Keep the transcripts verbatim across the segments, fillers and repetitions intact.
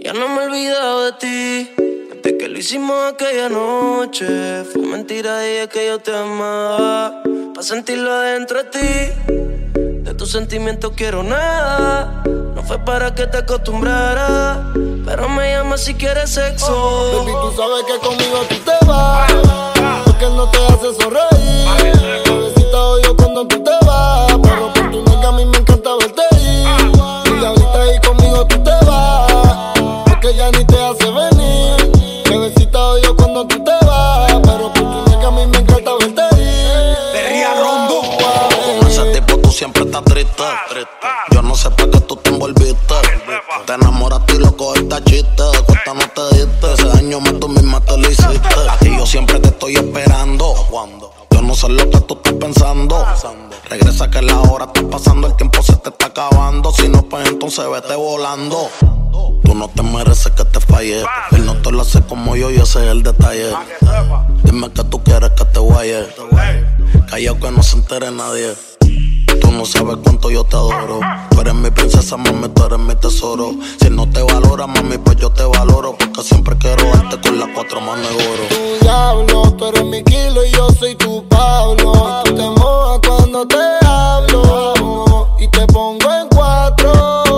Ya no me he olvidado de ti. Desde que lo hicimos aquella noche, fue mentira, dije que yo te amaba, pa' sentirlo adentro de ti. De tus sentimientos quiero nada. No fue para que te acostumbraras, pero me llamas si quieres sexo. Baby, tú sabes que conmigo tú te vas, porque él no te hace sonreír. Bebecita, odio cuando tú te vas, pero por tu nalga a mí me encanta verte ir. Y ahorita ahí conmigo tú te vas, porque ya ni te hace venir. Bebecita, odio cuando tú te vas, pero por tu nalga a mí me encanta verte ir. Perría Rondo. Con ese tipo tú siempre estás triste. Yo no sé para qué tú te envolviste. Te enamoraste y lo cogiste a chiste. De cuesta no te diste. Ese daño más tú misma te lo hiciste. A ti yo siempre te estoy esperando. Yo no sé lo que tú estás pensando. Regresa que la hora está pasando, el tiempo se te está acabando. Si no, pues entonces vete volando. Tú no te mereces que te falle. Él no te lo hace como yo y ese es el detalle. Dime que tú quieres que te guaye. Callao que no se entere nadie. Tú no sabes cuánto yo te adoro. Tú eres mi princesa, mami, tú eres mi tesoro. Si no te valora, mami, pues yo te valoro, porque siempre quiero darte con las cuatro manos de oro. Tu diablo, tú eres mi kilo y yo soy tu Pablo. Y tú te mojas cuando te hablo y te pongo en cuatro.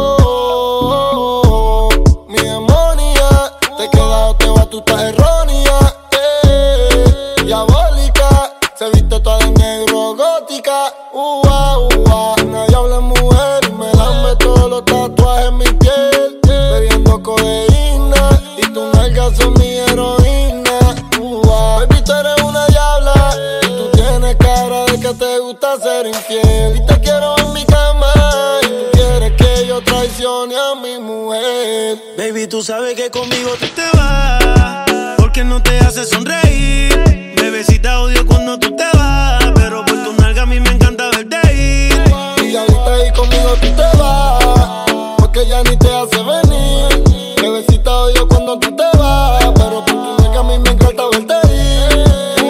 Mi demonia, te queda o te va, tú estás errónea. Eh, diabólica, se viste toda de negro, gótica. Uh, uh, uh, nadie habla de mujer y me lame todos los tatuajes en mi piel. Bebiendo codeína y tus nalgas son mi heroína. Uh, uh, baby, tú eres una diabla y tú tienes cara de que te gusta ser infiel. Y te quiero en mi cama y tú quieres que yo traicione a mi mujer. Baby, tú sabes que conmigo tú te vas, porque no te hace sonreír. Bebecita, odio cuando tú te vas, pero por tu nalga a mí me encanta verte ir. Y ahorita ahí conmigo tú te vas, porque ya ni te hace venir. Bebecita, odio cuando tú te vas, pero por tu nalga a mí me encanta verte ir.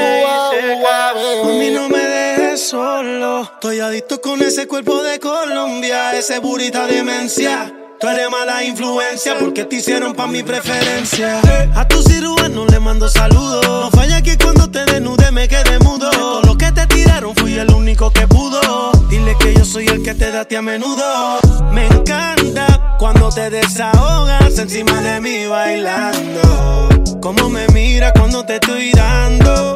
Mami, no me dejes solo, estoy adicto con ese cuerpo de Colombia, ese burita demencia. Tú eres mala influencia porque te hicieron pa' mi preferencia. A tu cirujano le mando saludos. No falla que cuando te desnude me quedé mudo. De todo lo que te tiraron fui el único que pudo. Dile que yo soy el que te da a ti a menudo. Me encanta cuando te desahogas encima de mí bailando. Cómo me mira cuando te estoy dando.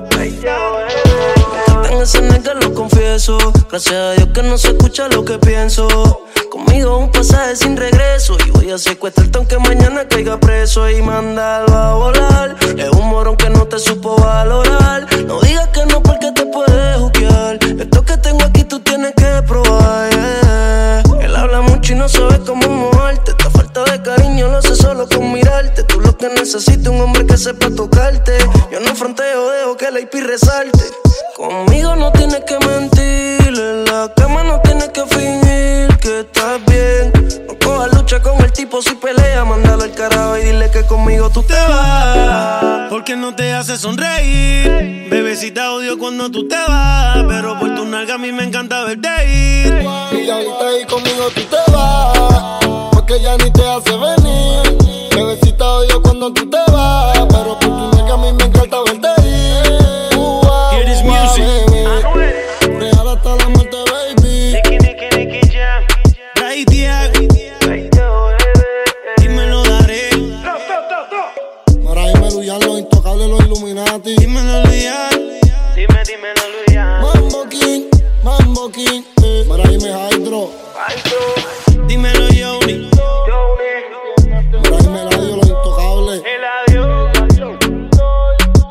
En esa nega lo confieso. Gracias a Dios que no se escucha lo que pienso. Conmigo un pasaje sin regreso y voy a secuestrarte aunque mañana caiga preso y mandarlo a volar. Es un morón que no te supo valorar. No digas que no porque te puedes juquear. Esto que tengo aquí tú tienes que probar, yeah. Él habla mucho y no sabe cómo moverte. Esta falta de cariño lo sé solo con mirarte. Tú lo que necesitas un hombre que sepa tocarte. Yo no fronteo, dejo que la I P resalte. Conmigo no tienes que mentir, en la cama no tienes que fingir que estás bien. No cojas lucha con el tipo si pelea, mándalo al carajo y dile que conmigo tú te vas, porque no te hace sonreír. Bebecita, odio cuando tú te vas, pero por tu nalga a mí me encanta verte ir. Y ahorita ahí conmigo tú te vas, porque ya ni te hace venir. Bebecita, odio cuando tú te vas, pero por tu nalga a mí me encanta verte ir. Hear this music. Real hasta la muerte, baby. Nicky, Nicky, Nicky Jam. Ray Diago. Dímelo, daré. Para irme Luyan, los intocables, los Illuminati. Dímelo, Luyan. Dime, dímelo, Luyan. Mambo King, Mambo King. Eh. Para irme Hydro. Hydro.